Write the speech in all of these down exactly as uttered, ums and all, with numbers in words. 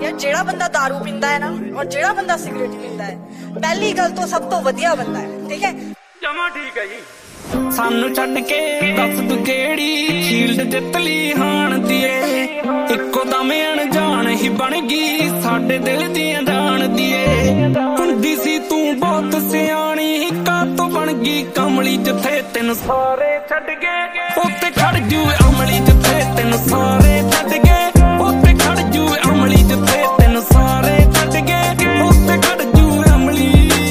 यार जेड़ा बंदा दारू पींदा है ना और जेड़ा बंदा सिगरेट पींदा है, पहली गल तो सब तो वधिया बंदा है, ठीक है? जमा ठीक है जी। सानू छड्ड के दस तू केड़ी शील्ड जित ली हाण दिए, इक्को दम अनजान ही बन गई साडे दिल दी जान दिए। हुंदी सी तू बहुत सियाणी का तो बन गई कमली, जिथे तेन सारे छड्ड गए उत्ते खड़ जू अमली, जिथे तेन सारे छड्ड गए उत्ते खड़ जू अमली, जिथे तेन सारे छड्ड गए उत्ते खड़ जू अमली।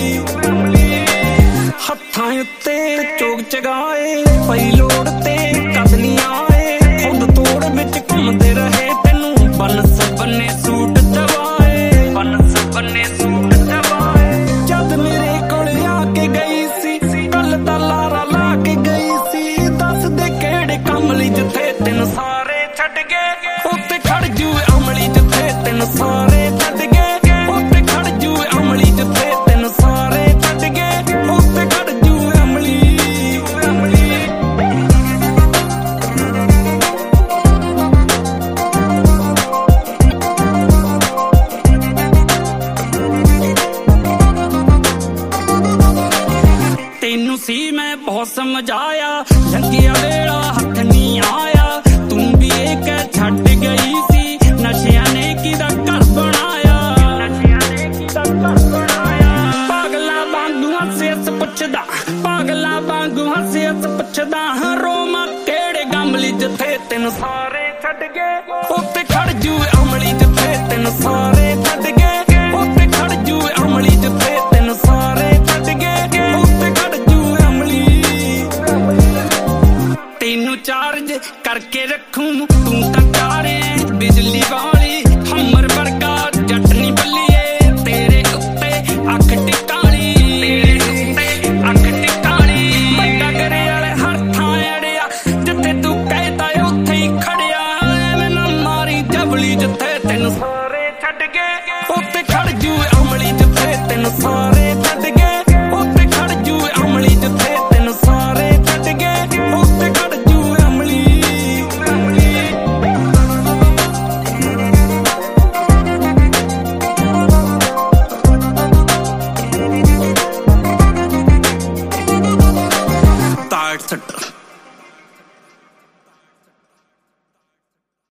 हत्थां उत्ते चोग चगाए पई लोड़ ते कद नहीं आए, खुद तोड़ विच घुमदे रहे तेनू बन सबने सूट दवाए, बन सबने सूट दवाए। जद मेरे कोल आके गई सी कल दा लारा ला के गई सी, दस दे केड़े कमली जिथे तेन सारे छड्ड गए उत्ते खड़ जू अमली, जिथे तेन सारे छड्ड गए उत्ते खड़ जू अमली, जिथे तेन सारे छड्ड गए उत्ते खड़ जू अमली। तेनू सी मैं बहुत समझाया, लंघिया वेला हथ नहीं आया, तू भी एक छड्ड गई सी नशिया ने किदा घर बनाया, नशिया ने किदा घर बनाया। पागला वांगू हसे हस पुछदा, पागला वांगू हसे हस पुछदा, रोमा केड़े गमली जिथे तेन सारे छड्ड गए उत्ते खड़ जू अमली, जिथे तेन सारे छड्ड गए उत्ते खड़ जू अमली, जिथे तेन सारे छड्ड गए उत्ते खड़ जू अमली। तेनू चार्ज करके रखूं तू तां कारे बिजली वाली, हमर वर्गा जट नी बल्लिए तेरे उत्ते अख टिकाली, तेरे उत्ते अख टिकाली। बंदा करे वाले हर थां अड़िया, जिथे तू कहदा उत्थे ही खड़िया, एवें ना मारी जबली, जिथे तेन सारे छड्ड गए उत्ते खड़ जू अमली, जिथे तेन सारे